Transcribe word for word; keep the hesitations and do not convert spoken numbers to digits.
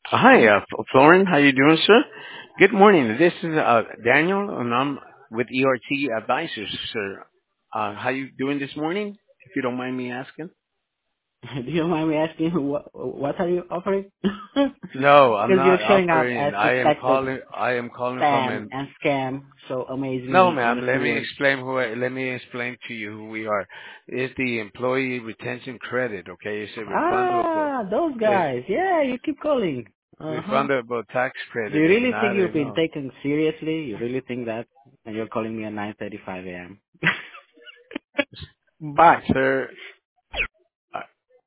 Hi, uh, F- Florin. How you doing, sir? Good morning. This is uh, Daniel, and I'm with E R T Advisors, sir. Uh, how you doing this morning? If you don't mind me asking. Do you mind me asking what what are you offering? No, I'm Because you're not showing up as offering. I am suspected calling. I am calling from spam an. and scam so No, amazingly ma'am. Let me unassuming. explain who. I, let me explain to you who we are. It's the employee retention credit. Okay, it's a refundable. Ah, those It's guys. Yeah, you keep calling. Uh huh. refundable tax Do credit. you If really think not, I you've been know. taken seriously? You really think that? And you're calling me at nine thirty-five a m. But Sir.